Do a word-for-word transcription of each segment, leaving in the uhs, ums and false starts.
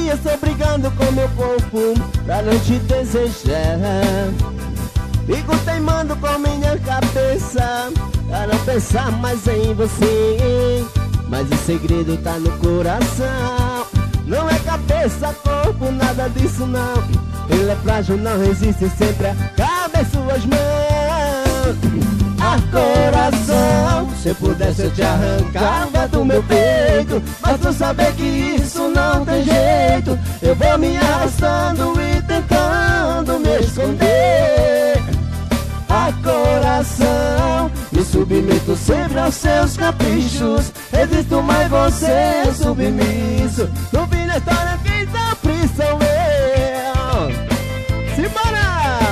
dias tô brigando com meu corpo pra não te desejar. Fico teimando com minha cabeça pra não pensar mais em você. Mas o segredo tá no coração. Não é cabeça, corpo, nada disso não. Ele é frágil, não resiste, sempre acaba em suas mãos. Ah, coração, se eu pudesse eu te arrancava do meu peito. Mas tu saber que isso não tem jeito. Eu vou me arrastando e tentando me esconder. Ah, coração, me submeto sempre aos seus caprichos. Resisto, mas você é submisso. No fim da história quem sofre sou eu. Simbora!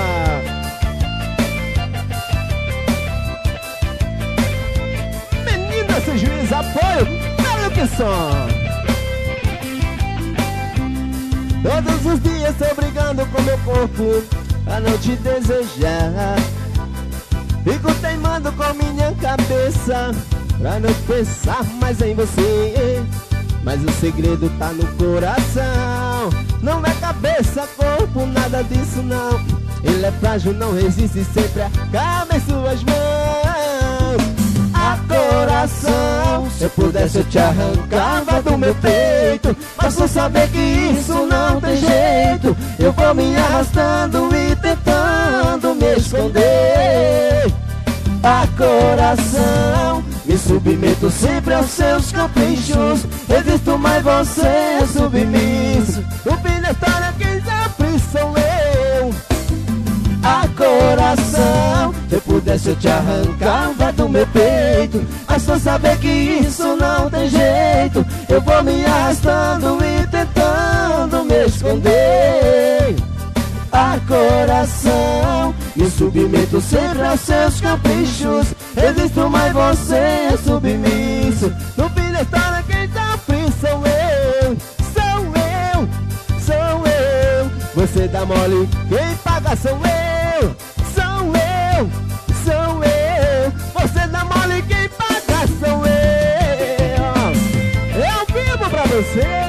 Menina sem juiz, apoio, pelo que som. Todos os dias tô brigando com meu corpo a não te desejar. Fico teimando com minha cabeça pra não pensar mais em você. Mas o segredo tá no coração. Não é cabeça, corpo, nada disso não. Ele é frágil, não resiste, sempre acaba em suas mãos. Ah, coração, se eu pudesse eu te arrancava do meu peito. Mas por saber que isso não tem jeito, eu vou me arrastando e tentando me esconder. Ah, coração, me submeto sempre aos seus caprichos. Resisto, mas você é submisso. No fim da história quem sofre sou eu. Ah, coração, se eu pudesse eu te arrancava do meu peito. Mas só saber que isso não tem jeito, eu vou me arrastando e tentando me esconder. Ah, coração, me submeto sempre aos seus caprichos. Resisto, mas você é submisso. No fim da história quem sofre sou eu. Sou eu, sou eu. Você dá mole, quem paga sou eu. Sou eu, sou eu. Você dá mole, quem paga sou eu. Eu vivo pra você.